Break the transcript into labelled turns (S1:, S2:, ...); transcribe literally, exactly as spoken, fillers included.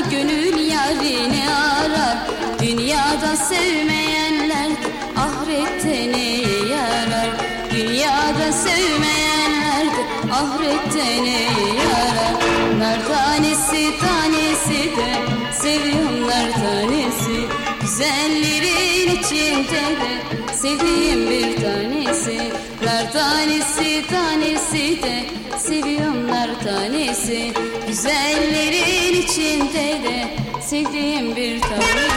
S1: gönül yarini arar. Dünyada sevmeyenler ahirette neye yarar? Dünyada sevmeyenler de ahirette neye yarar? Nar tanesi tanesi de seviyorum nar tanesi. Güzellerin içinde de sevdiğim bir tanesi. Nar tanesi tanesi de seviyorum nar tanesi. Güzellerin içinde de sevdiğim bir tanesi.